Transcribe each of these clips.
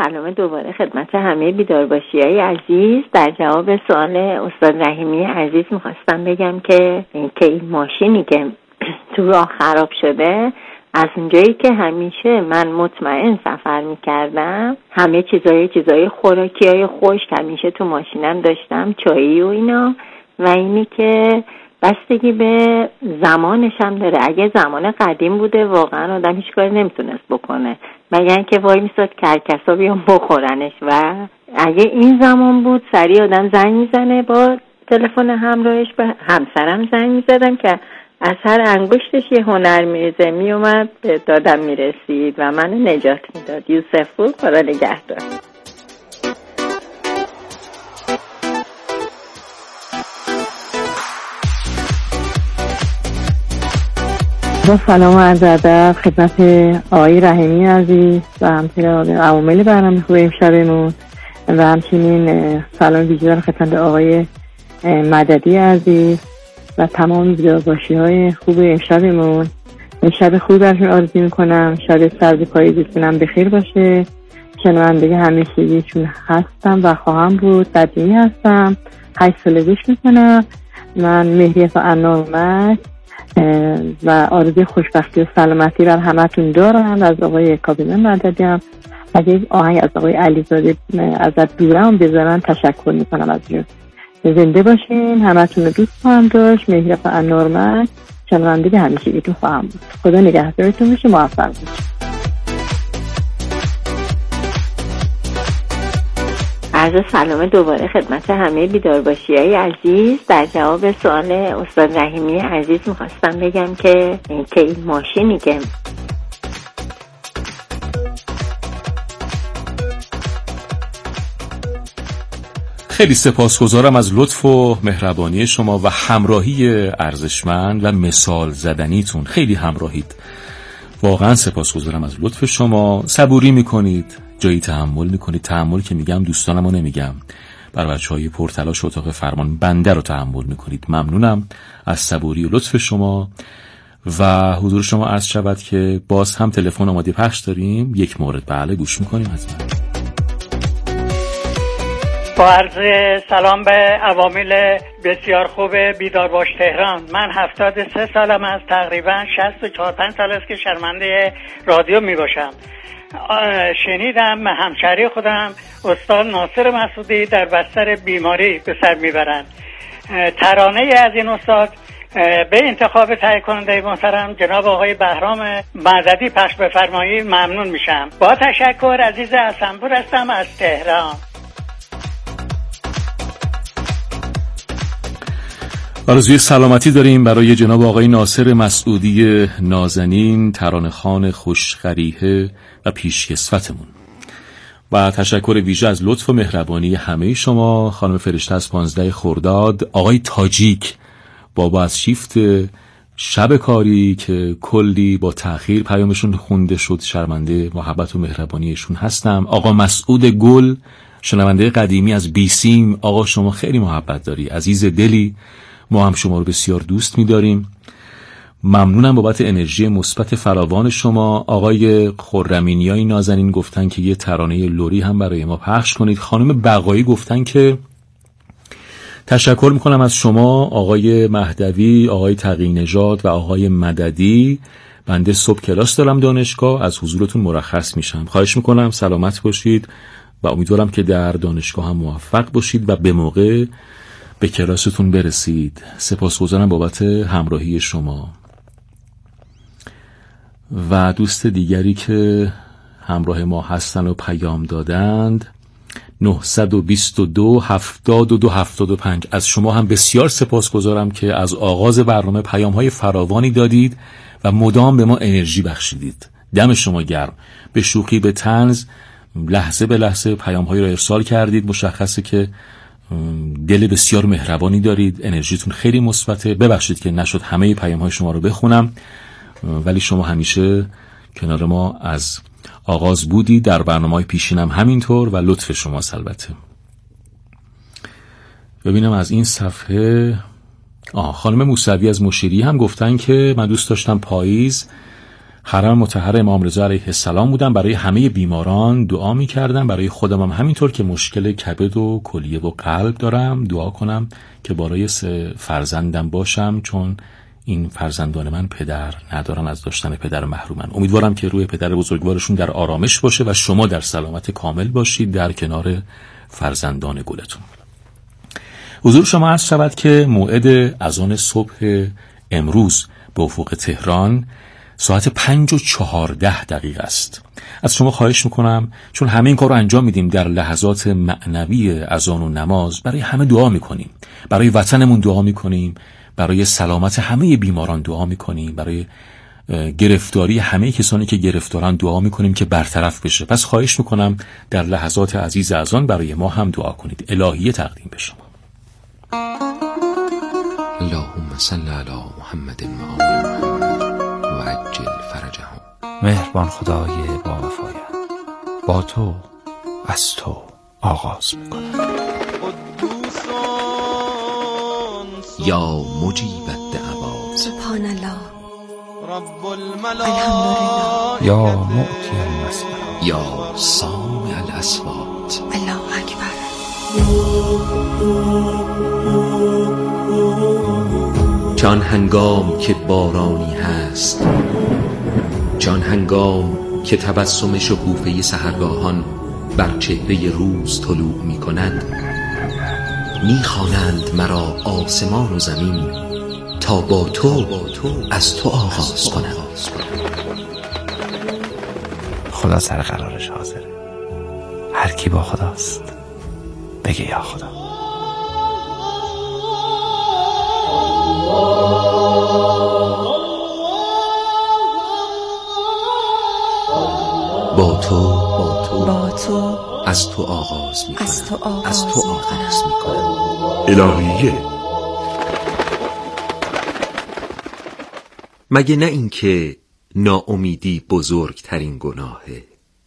سلام دوباره خدمت همه بیدارباشی‌های عزیز. در جواب سوال استاد رحیمی عزیز میخواستم بگم که این ماشینی که تو راه خراب شده، از اونجایی که همیشه من مطمئن سفر میکردم، همه چیزای خوراکی‌های خشک همیشه تو ماشینم داشتم، چایی و اینا، و اینی که بستگی به زمانش هم داره. اگه زمان قدیم بوده واقعا آدم هیچ کاری نمیتونست بکنه مگر اینکه وای میستاد کرکسا بیان بخورنش، و اگه این زمان بود سریع آدم زنگ میزنه، با تلفن همراهش به همسرم زنگ میزدم که از هر انگشتش یه هنر میریزه میومد به دادم میرسید و منو نجات میداد. یوسف پور، خدا نگهدار. با سلام و عرض ادب خدمت آقای رحیمی عزیز و همچنین عوامل برنامه خوب امشبمون، و همچنین سلام ویژه دارم خدمت آقای مددی عزیز و تمام بیدارباشی‌های خوب امشبمون. شب خوبی براتون آرزو می‌کنم. شب سرد پاییزتونم بخیر باشه. شنونده همیشگیتون هستم و خواهم بود. بدیعی هستم. 8 ساله گوش می‌کنم. من مهریه فعنامک و آرزوی خوشبختی و سلامتی بر همتون دارم. از آقای کابینه مددی هم از یک آهنگ از آقای علیزاده ازت دورم بذارن تشکر میکنم از جون. زنده باشین، همتون رو دوست خواهم داشت. مهریه فعنامک، شنونده همیشگیتون خواهم بود. خدا نگهدارتون باشه، موفق باشید. عرض سلام دوباره خدمت همه بیدارباشی‌های عزیز. در جواب سوال استاد رحیمی عزیز میخواستم بگم که این ماشینی که خیلی سپاسگزارم از لطف و مهربانی شما و همراهی ارزشمند و مثال زدنیتون. خیلی همراهید، واقعا سپاسگزارم از لطف شما. صبوری میکنید، جایی تحمل میکنید. تحمل که میگم دوستانمو نمیگم، بر بچهای پرتلاش اتاق فرمان بنده رو تحمل میکنید. ممنونم از صبوری و لطف شما و حضور شما. عرض شود که باز هم تلفن آماده پخش داریم. یک مورد بله گوش میکنیم حتما. با عرض سلام به عوامل بسیار خوب بیدارباش تهران. من 73 سالم است، تقریبا 64-65 سال است که شرمنده رادیو می باشم. شنیدم همشهری خودم استاد ناصر مسعودی در بستر بیماری به سر میبرند. ترانه از این استاد به انتخاب تهیه کننده محترم جناب آقای بهرام مددی پخش بفرمایید ممنون میشم. با تشکر. عزیز حسنپور هستم از تهران. آرزوی سلامتی داریم برای جناب آقای ناصر مسعودی نازنین، ترانه‌خوان خوشخریحه و پیشکسوتمون، و تشکر ویژه از لطف و مهربانی همه شما. خانم فرشته از 15 خرداد، آقای تاجیک بابا از شیفت شب کاری که کلی با تأخیر پیامشون خونده شد، شرمنده محبت و مهربانیشون هستم. آقا مسعود گل، شنونده قدیمی از بیسیم، آقا شما خیلی محبت داری، عزیز دلی، ما هم شما رو بسیار دوست می‌داریم. ممنونم بابت انرژی مثبت فراوان شما. آقای خرمینیای نازنین گفتن که یه ترانه لوری هم برای ما پخش کنید. خانم بقایی گفتن که تشکر میکنم از شما آقای مهدوی، آقای تقی نژاد و آقای مددی. بنده صبح کلاس دارم دانشگاه، از حضورتون مرخص میشم. خواهش میکنم سلامت باشید و امیدوارم که در دانشگاه هم موفق باشید و به موقع به کلاستون برسید. سپاسگزارم بابت همراهی شما. و دوست دیگری که همراه ما هستن و پیام دادند 922 72 75. از شما هم بسیار سپاسگزارم که از آغاز برنامه پیام‌های فراوانی دادید و مدام به ما انرژی بخشیدید. دم شما گرم. به شوخی به طنز لحظه به لحظه پیام‌هایی را ارسال کردید. مشخصه که دل بسیار مهربانی دارید، انرژیتون خیلی مثبته. ببخشید که نشد همه پیام‌های شما رو بخونم، ولی شما همیشه کنار ما از آغاز بودی، در برنامه‌های پیشینم همینطور و لطف شماست. البته ببینم از این صفحه خانم موسوی از مشیری هم گفتن که من دوست داشتم پاییز حرم مطهر امام رضا علیه السلام بودم. برای همه بیماران دعا می‌کردم، برای خودم هم همینطور که مشکل کبد و کلیه و قلب دارم دعا کنم که برای فرزندم باشم، چون این فرزندان من پدر ندارن، از داشتن پدر محرومن. امیدوارم که روی پدر بزرگوارشون در آرامش باشه و شما در سلامت کامل باشید در کنار فرزندان گلتون. حضور شما عرض شود که موعد اذان صبح امروز به افق تهران ساعت 5:14 است. از شما خواهش میکنم، چون همه این کار رو انجام میدیم در لحظات معنوی اذان و نماز، برای همه دعا میکنیم، برای وطنمون دعا میکنیم، برای سلامت همه بیماران دعا میکنیم، برای گرفتاری همه کسانی که گرفتارن دعا میکنیم که برطرف بشه. پس خواهش میکنم در لحظات عزیز اذان برای ما هم دعا کنید. الهیه تقدیم به شما. اللهم صل علی محمد و آل محمد و عجل فرجهم. مهربان خدای با وفایت، با تو از تو آغاز میکنم. یا مجیب الدعوات، سبحان الله، رب الحمدلله، یا معطی المسئلات، یا سامع الاصوات، الله اکبر. جان هنگام که بارانی هست، جان هنگام که تبسم شکوفه سحرگاهان بر چهره روز طلوع می کند، می خوانند مرا آسمان و زمین تا با تو از تو آغاز کنم. خدا سر قرارش حاضره. هر کی با خداست بگه یا خدا. با تو از تو آغاز می کنم. الهیه. مگه نه این که ناامیدی بزرگترین گناهه؟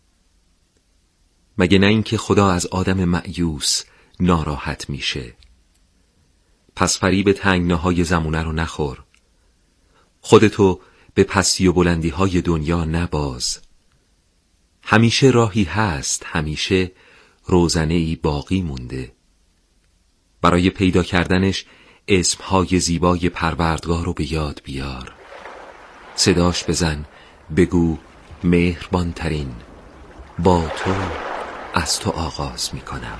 مگه نه این که خدا از آدم مأیوس ناراحت میشه؟ پس فریب تنگناهای زمونه رو نخور، خودتو به پستی و بلندی های دنیا نباز. همیشه راهی هست، همیشه روزنه‌ای باقی مونده. برای پیدا کردنش اسمهای زیبای پروردگار رو به یاد بیار، صداش بزن، بگو مهربان ترین، با تو از تو آغاز می کنم.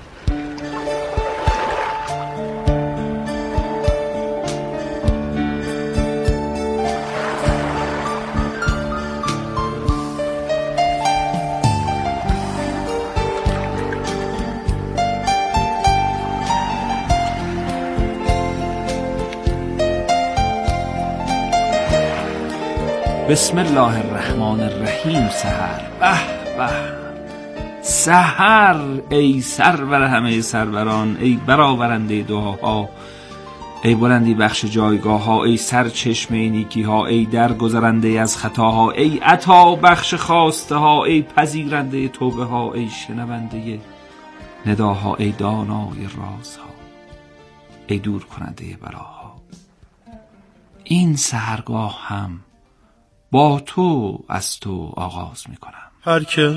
بسم الله الرحمن الرحیم. سحر، به به سحر، ای سرور همه سروران، ای برآورنده دعاها، ای بلندی بخش جایگاه ها، ای سرچشمه نیکی ها، ای درگذرنده از خطاها، ای عطا بخش خواسته ها، ای پذیرنده توبه ها، ای شنونده نداها، ای دانای رازها، ای دور کننده بلاها. این سحرگاه هم با تو از تو آغاز می کنم. هر که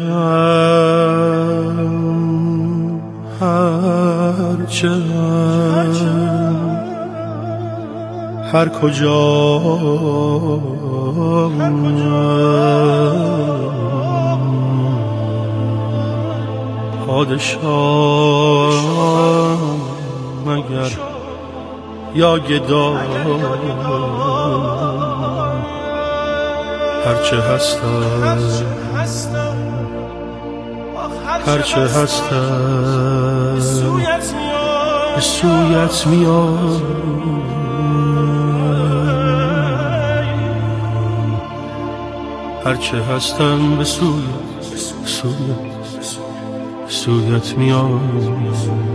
هر کجا پادشاه مگر یا گدا، هرچه هستم به سویت میام، هرچه هستم به سویت میام.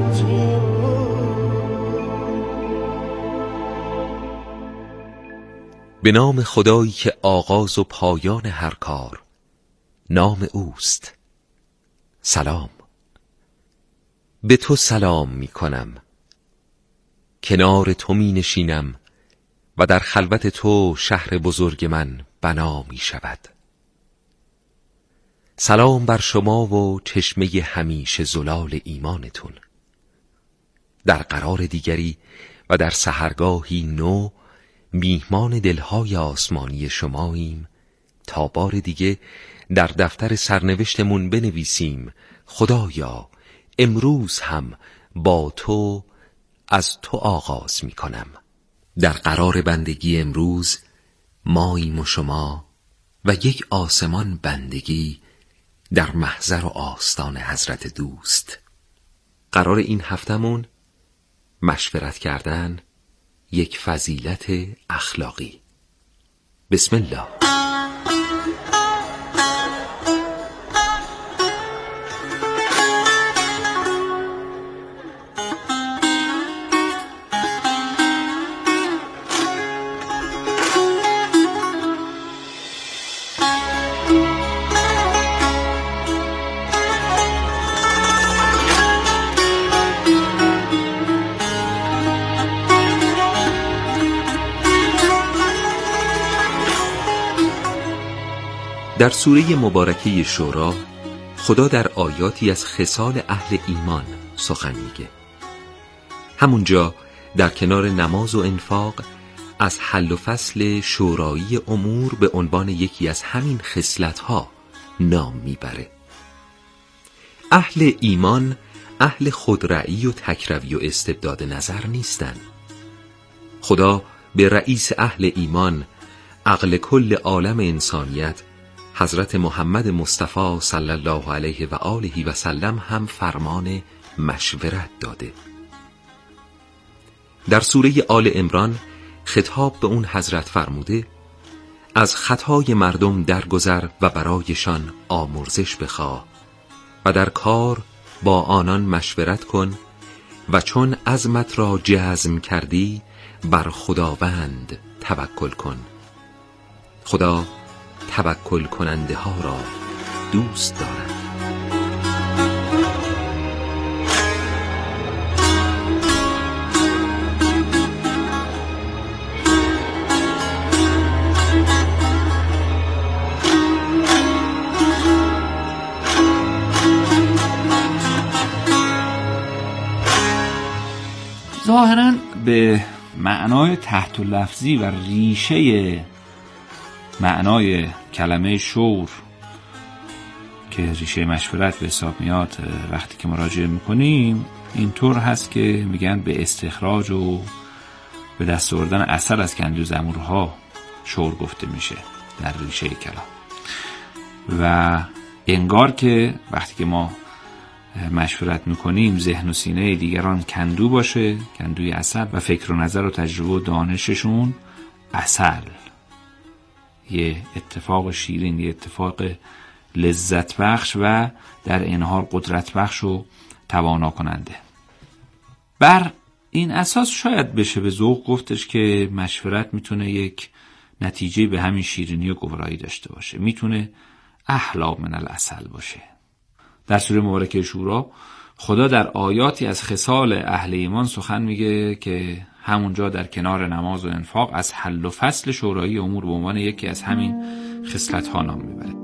به نام خدایی که آغاز و پایان هر کار نام اوست. سلام. به تو سلام می کنم، کنار تو می نشینم و در خلوت تو شهر بزرگ من بنا می شود. سلام بر شما و چشمه همیشه زلال ایمانتون. در قرار دیگری و در سحرگاهی نو میهمان دلهای آسمانی شماییم تا بار دیگه در دفتر سرنوشتمون بنویسیم خدایا امروز هم با تو از تو آغاز میکنم. در قرار بندگی امروز ماییم و شما و یک آسمان بندگی در محضر و آستان حضرت دوست. قرار این هفتمون مشورت کردن یک فضیلت اخلاقی. بسم الله. در سوره مبارکه شورا خدا در آیاتی از خصال اهل ایمان سخن میگه. همونجا در کنار نماز و انفاق از حل و فصل شورایی امور به عنوان یکی از همین خصلت‌ها نام میبره. اهل ایمان اهل خودرأیی و تکروی و استبداد نظر نیستن. خدا به رئیس اهل ایمان، عقل کل عالم انسانیت، حضرت محمد مصطفی صلی الله علیه و آله و سلم هم فرمان مشورت داده. در سوره آل عمران خطاب به اون حضرت فرموده از خطای مردم درگذر و برایشان آمرزش بخواه و در کار با آنان مشورت کن و چون عزمت را جزم کردی بر خداوند توکل کن. خدا توکل کننده ها را دوست دارد. ظاهراً به معنای تحت لفظی و ریشه معنای کلمه شور که ریشه مشورت به حساب میاد وقتی که مراجعه میکنیم اینطور هست که میگن به استخراج و به دست آوردن عسل از کندو زمورها شور گفته میشه در ریشه کلام. و انگار که وقتی که ما مشورت میکنیم ذهن و سینه دیگران کندو باشه، کندوی عسل، و فکر و نظر و تجربه و دانششون عسل. یه اتفاق شیرین، یه اتفاق لذت بخش و در این حال قدرت بخش و توانا کننده. بر این اساس شاید بشه به ذوق گفتش که مشورت میتونه یک نتیجه به همین شیرینی و گوارایی داشته باشه، میتونه احلی من العسل باشه. در سوره مبارکه شورا خدا در آیاتی از خصال اهل ایمان سخن میگه که همونجا در کنار نماز و انفاق از حل و فصل شورایی امور به عنوان یکی از همین خصلت ها نام میبره.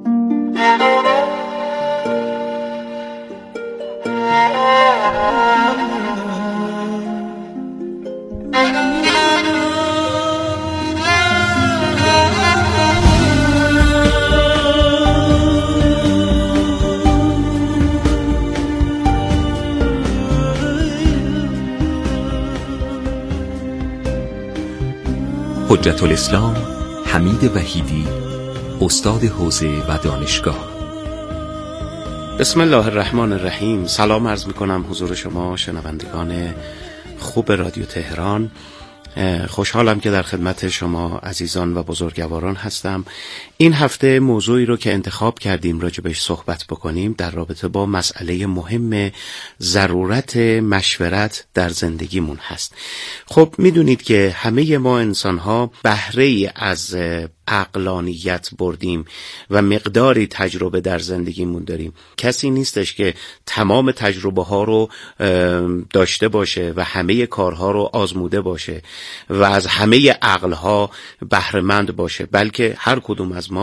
حجت الاسلام حمید وحیدی، استاد حوزه و دانشگاه. بسم الله الرحمن الرحیم. سلام عرض میکنم حضور شما شنوندگان خوب رادیو تهران. خوشحالم که در خدمت شما عزیزان و بزرگواران هستم. این هفته موضوعی رو که انتخاب کردیم راجبش صحبت بکنیم در رابطه با مسئله مهم ضرورت مشورت در زندگیمون هست. خب میدونید که همه ما انسان‌ها بهره از عقلانیت بردیم و مقداری تجربه در زندگیمون داریم. کسی نیستش که تمام تجربه ها رو داشته باشه و همه کارها رو آزموده باشه و از همه عقلها بهره‌مند باشه، بلکه هر کدوم از ما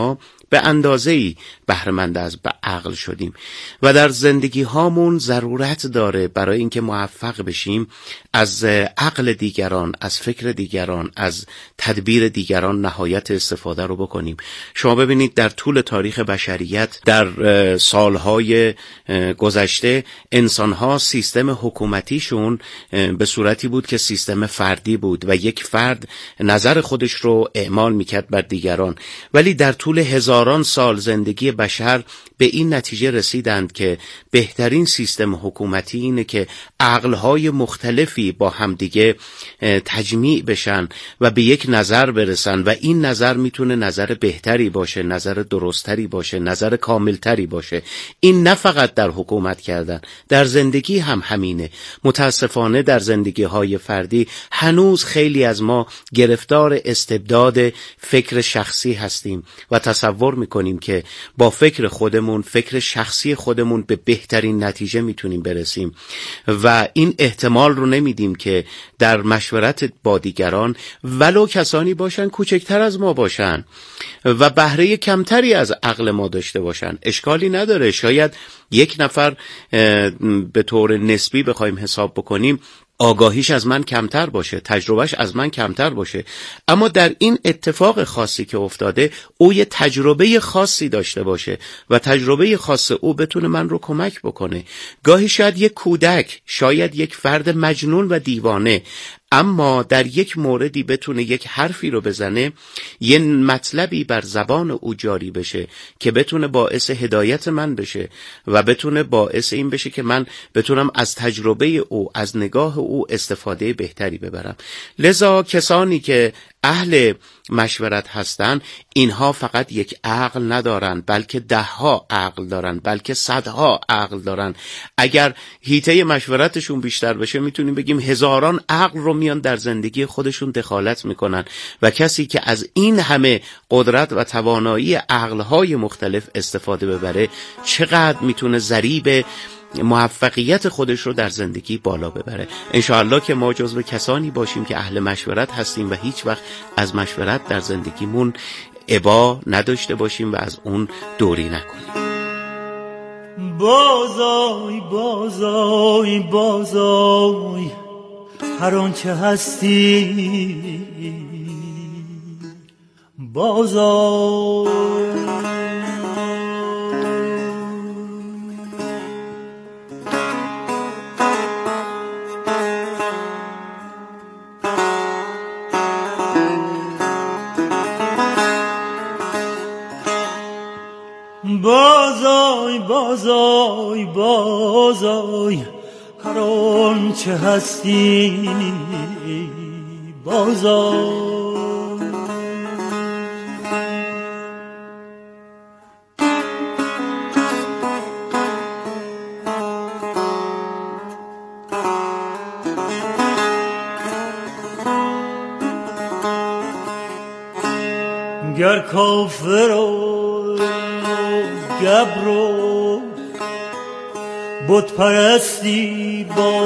به اندازه‌ای بهره مند از عقل شدیم و در زندگی هامون ضرورت داره برای اینکه موفق بشیم از عقل دیگران، از فکر دیگران، از تدبیر دیگران نهایت استفاده رو بکنیم. شما ببینید در طول تاریخ بشریت در سالهای گذشته انسانها سیستم حکومتیشون به صورتی بود که سیستم فردی بود و یک فرد نظر خودش رو اعمال میکرد بر دیگران، ولی در طول هزاران سال زندگی بشر به این نتیجه رسیدند که بهترین سیستم حکومتی اینه که عقلهای مختلفی با همدیگه تجمیع بشن و به یک نظر برسن و این نظر میتونه نظر بهتری باشه، نظر درستری باشه، نظر کاملتری باشه. این نه فقط در حکومت کردن، در زندگی هم همینه. متاسفانه در زندگی های فردی هنوز خیلی از ما گرفتار استبداد فکر شخصی هستیم و تصور میکنیم که با فکر خودمون، فکر شخصی خودمون به بهترین نتیجه میتونیم برسیم و این احتمال رو نمیدیم که در مشورت با دیگران ولو کسانی باشن کوچکتر از ما باشن و بهره کمتری از عقل ما داشته باشن، اشکالی نداره. شاید یک نفر به طور نسبی بخوایم حساب بکنیم آگاهیش از من کمتر باشه، تجربهش از من کمتر باشه، اما در این اتفاق خاصی که افتاده او یه تجربه خاصی داشته باشه و تجربه خاص او بتونه من رو کمک بکنه. گاهی شاید یک کودک، شاید یک فرد مجنون و دیوانه، اما در یک موردی بتونه یک حرفی رو بزنه، یه مطلبی بر زبان او جاری بشه که بتونه باعث هدایت من بشه و بتونه باعث این بشه که من بتونم از تجربه او، از نگاه او استفاده بهتری ببرم. لذا کسانی که اهل مشورت هستن، اینها فقط یک عقل ندارن بلکه 10 عقل دارن، بلکه 100 عقل دارن. اگر حیطه مشورتشون بیشتر بشه میتونیم بگیم هزاران عقل رو میان در زندگی خودشون دخالت میکنن و کسی که از این همه قدرت و توانایی عقلهای مختلف استفاده ببره چقدر میتونه ضریب موفقیت خودش رو در زندگی بالا ببره. انشاءالله که ما جزو کسانی باشیم که اهل مشورت هستیم و هیچ وقت از مشورت در زندگیمون ابا نداشته باشیم و از اون دوری نکنیم. بازای بازای بازای هر آنچه هستی، بازای بازای بازای بازای هر آنچه هستی، بازای گر کافر و گبر و بت پرستی،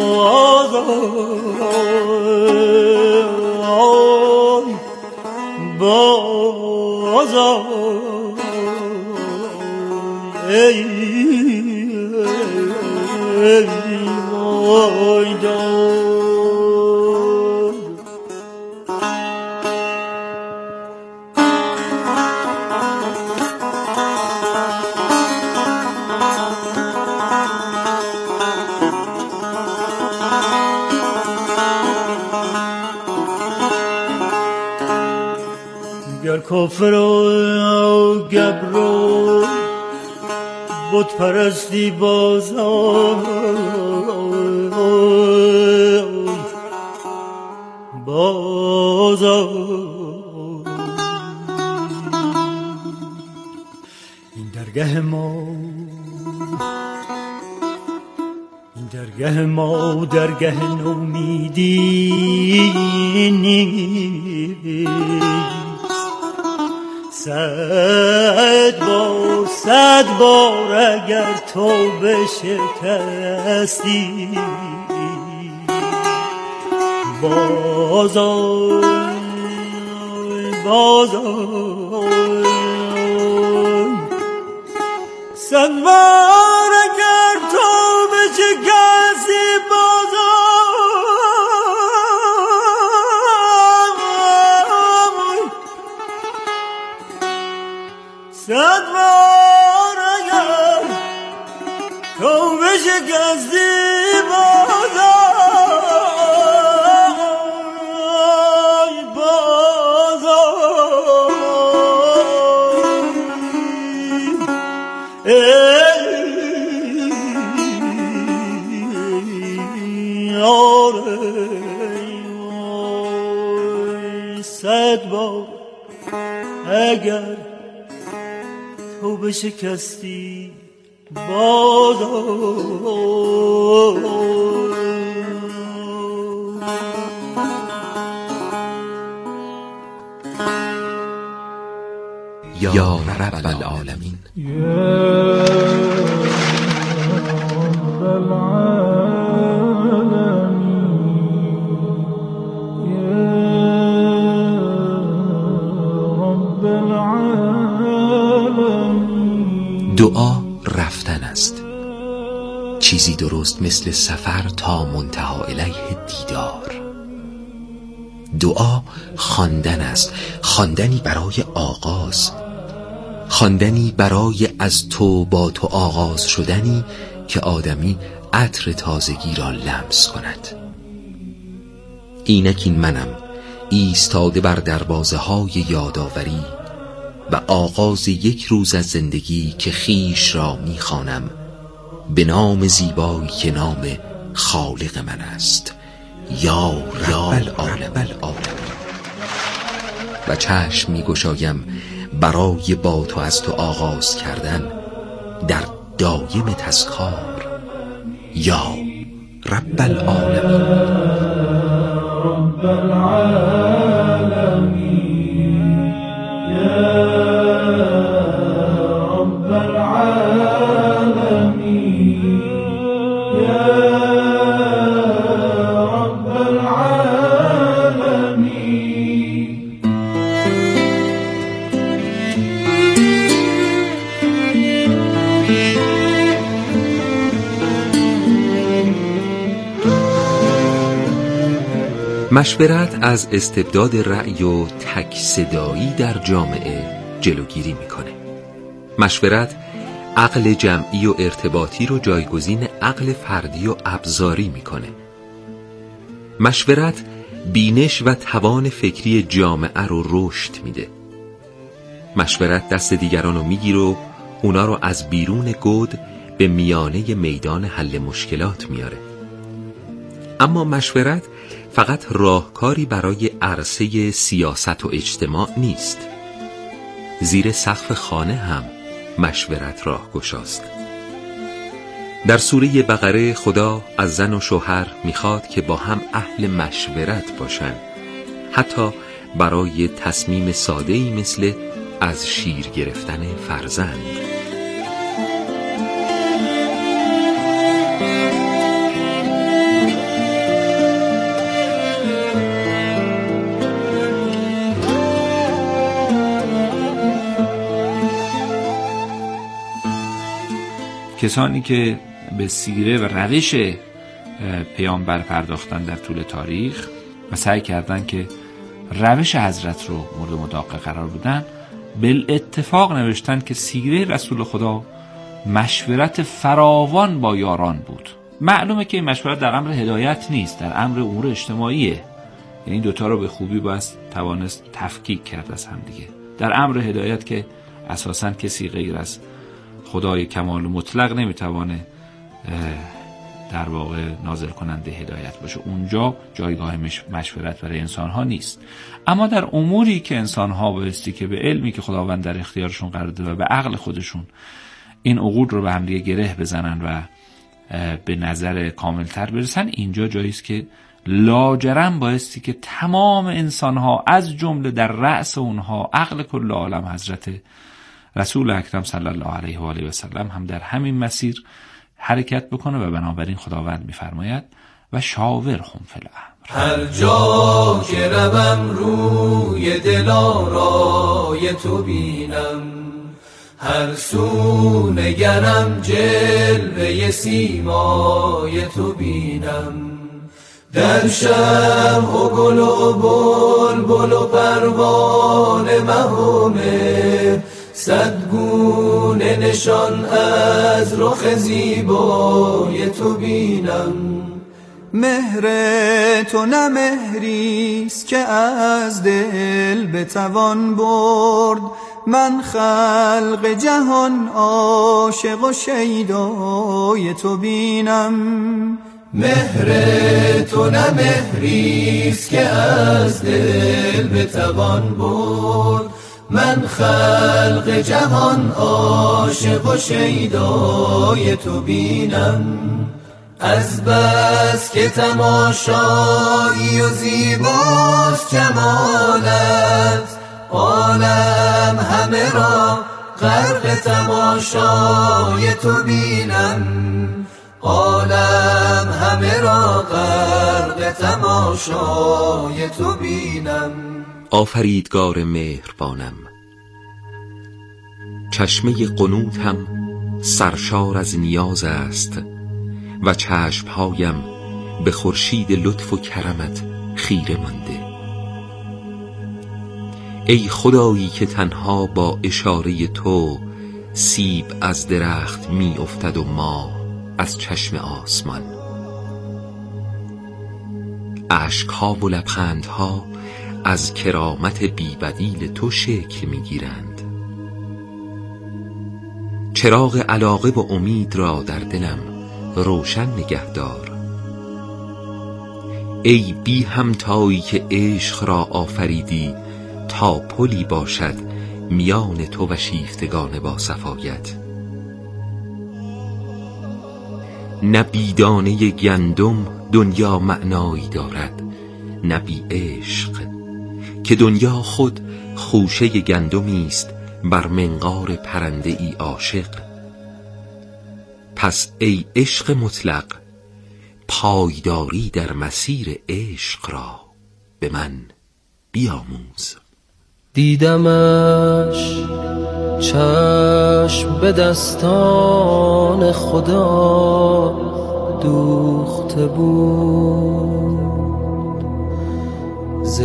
بازای بازای ای کافر و گبر و بت پرستی، بازای بازای این درگه ما، این درگه ما درگه نومیدی نیست. 100 بار اگر تو بشکستی، بازای بازای صد بار اگر تو بشکستی بازم، صد بار اگر تو بشکستی صد بار اگر تو بشکستی یا رب العالمین. دعا رفتن است، چیزی درست مثل سفر تا منتهی الیه دیدار. دعا خواندن است، خواندنی برای آغاز، خواندنی برای از تو با تو آغاز شدنی که آدمی عطر تازگی را لمس کند. اینک این منم ایستاده بر دروازه های یادآوری و آغاز یک روز از زندگی که خیش را می‌خوانم به نام زیبایی که نام خالق من است، یا رب العالمین. و چشم می‌گشایم برای با تو از تو آغاز کردن در دایم تذکار، یا رب العالمین. رب العالمین، یا رب العالمین، یا رب العالمین. مشورت از استبداد رأی و تک صدایی در جامعه جلوگیری میکنه. مشورت عقل جمعی و ارتباطی رو جایگزین عقل فردی و ابزاری میکنه. مشورت بینش و توان فکری جامعه رو رشد میده. مشورت دست دیگران رو میگیره و اونا رو از بیرون گود به میانه میدان حل مشکلات میاره. اما مشورت فقط راهکاری برای عرصه سیاست و اجتماع نیست. زیر سقف خانه هم مشورت راهگشاست. در سوره بقره خدا از زن و شوهر میخواد که با هم اهل مشورت باشن، حتی برای تصمیم ساده‌ای مثل از شیر گرفتن فرزند. کسانی که به سیره و روش پیامبر پرداختن در طول تاریخ و سعی کردن که روش حضرت رو مورد مطالعه قرار بدن، بالاتفاق نوشتن که سیره رسول خدا مشورت فراوان با یاران بود. معلومه که این مشورت در امر هدایت نیست، در امر امور اجتماعیه. یعنی دوتا رو به خوبی باید توانست تفکیک کرد از هم دیگه. در امر هدایت که اساساً کسی غیر از خدای کمال و مطلق نمیتوانه در واقع نازل کننده هدایت باشه. اونجا جایگاه مشورت برای انسانها نیست. اما در اموری که انسانها بایستی که به علمی که خداوند در اختیارشون قرار داده و به عقل خودشون این عقول رو به هم دیگه گره بزنن و به نظر کاملتر برسن، اینجا جاییست که لاجرم بایستی که تمام انسانها از جمله در رأس اونها عقل کل عالم حضرت رسول اکرم صلی الله علیه و آله و سلم هم در همین مسیر حرکت بکنه و بنابراین خداوند می‌فرماید و شاورهم فی الامر. هر جا که روم روی دلارای تو بینم، هر سو نگرم جلوه سیمای تو بینم، در شمع و گل و بلبل و پروانه مهمه، صد گونه نشان از رخ زیبای تو بینم. مهر تو نه مهریست که از دل بتوان برد، من خلق جهان عاشق و شیدای تو بینم. مهر تو نه مهریست که از دل بتوان برد، من خلق جهان عاشق و شیدای تو بینم. از بس که تماشایی و زیباست جمالت، عالم همه را غرق تماشای تو بینم، عالم همه را غرق تماشای تو بینم. آفریدگار مهربانم، چشمه قنوتم سرشار از نیاز است و چشمهایم به خورشید لطف و کرمت خیره مانده. ای خدایی که تنها با اشاره تو سیب از درخت می افتد و ماه از چشم آسمان. اشکها و لبخندها از کرامت بیبدیل تو شکل می گیرند. چراغ علاقه و امید را در دلم روشن نگهدار. ای بی همتایی که عشق را آفریدی تا پلی باشد میان تو و شیفتگان با صفایت. نه بی دانه گندم دنیا معنایی دارد، نه بی عشق که دنیا خود خوشه گندمی است بر منقار پرنده ای عاشق. پس ای عشق مطلق، پایداری در مسیر عشق را به من بیاموز. دیدمش چشم به دستان خدا دوخته بود، ز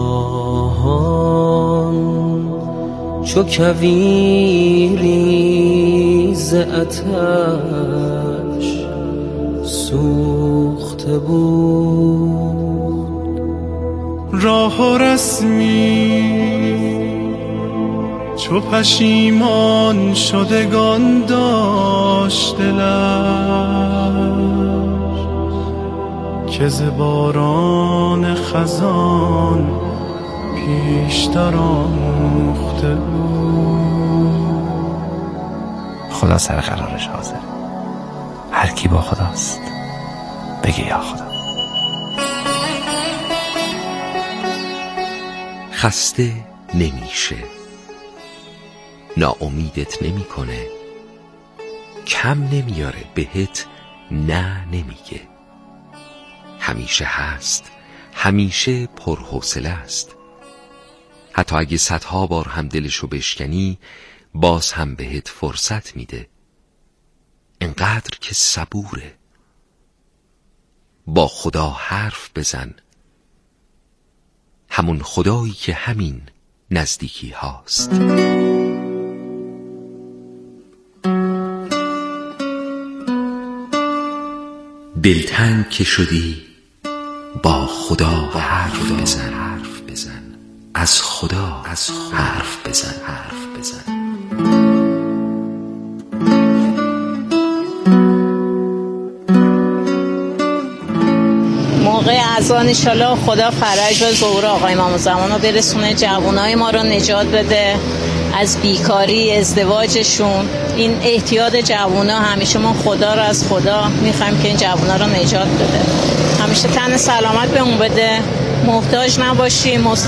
گناهان چو کویری ز آتش سوخته بود. راه و رسمی چو پشیمان شدگان داشت دلش، که ز باران خزان پیشتر آموخته بود. خدا سر قرارش حاضر، هر کی با خداست بگه یا خدا. خسته نمیشه، ناامیدت نمیکنه، کم نمیاره، بهت نه نمیگه. همیشه هست، همیشه پرحوصله است. حتی اگه صدها بار هم دلشو بشکنی باز هم بهت فرصت میده. انقدر که صبوره. با خدا حرف بزن، همون خدایی که همین نزدیکی هاست. دلتنگ که شدی با خدا حرف بزن، از خدا حرف بزن. موقع اذان انشالله خدا فرج و ظهور آقای امام زمان رو برسونه، جوانای ما رو نجات بده از بیکاری، ازدواجشون. این احتیاط جوانا همیشه ما خدا رو از خدا میخوایم که این جوانا رو نجات بده، همیشه تن سلامت بهمون بده، محتاج نباشیم.